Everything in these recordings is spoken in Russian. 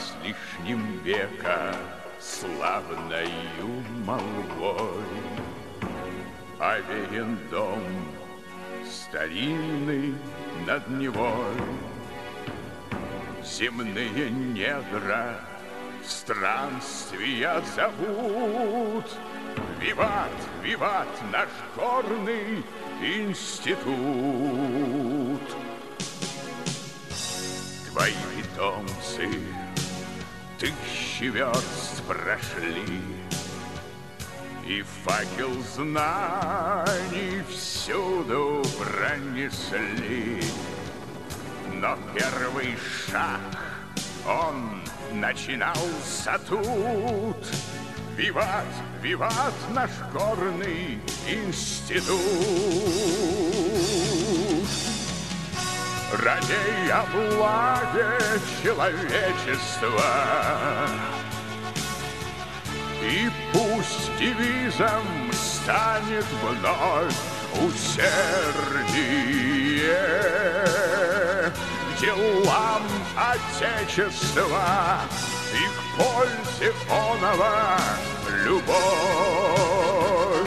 с лишним века славною молвой. Овеян дом старинный над Невой, земные недра странствия зовут. Виват, виват наш горный институт. Твои питомцы тысячи верст прошли, и факел знаний всюду пронесли. Но первый шаг, он начинался тут. Виват, виват наш горный институт. Радей о благе человечества, и пусть девизом станет вновь усердие к делам Отечества и к пользе оного любовь.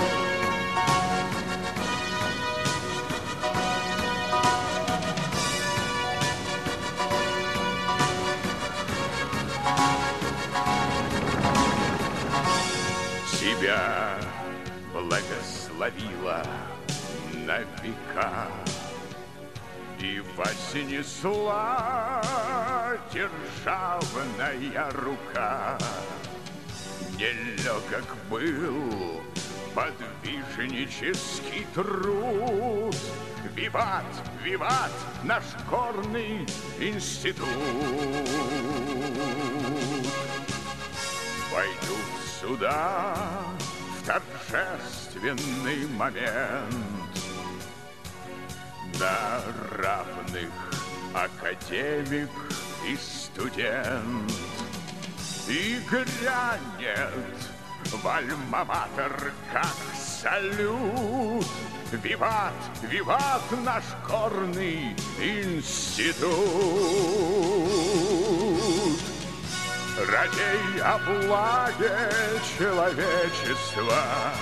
Тебя благословила на века и вознесла державная рука. Нелегок был подвижнический труд. Виват, виват наш горный институт. Войдут сюда в торжественный момент на равных академик и студент, и грянет в альма-матер как салют. Виват, виват наш горный институт. Радей о благе человечества,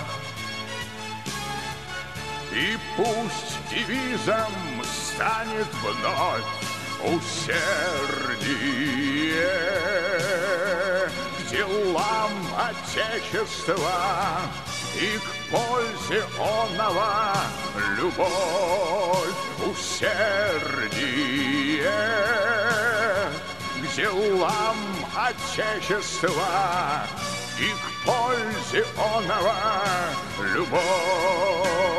и пусть девизом станет вновь усердие к делам Отечества и к пользе оного любовь. Усердие к делам Отечества и к пользе оного любовь.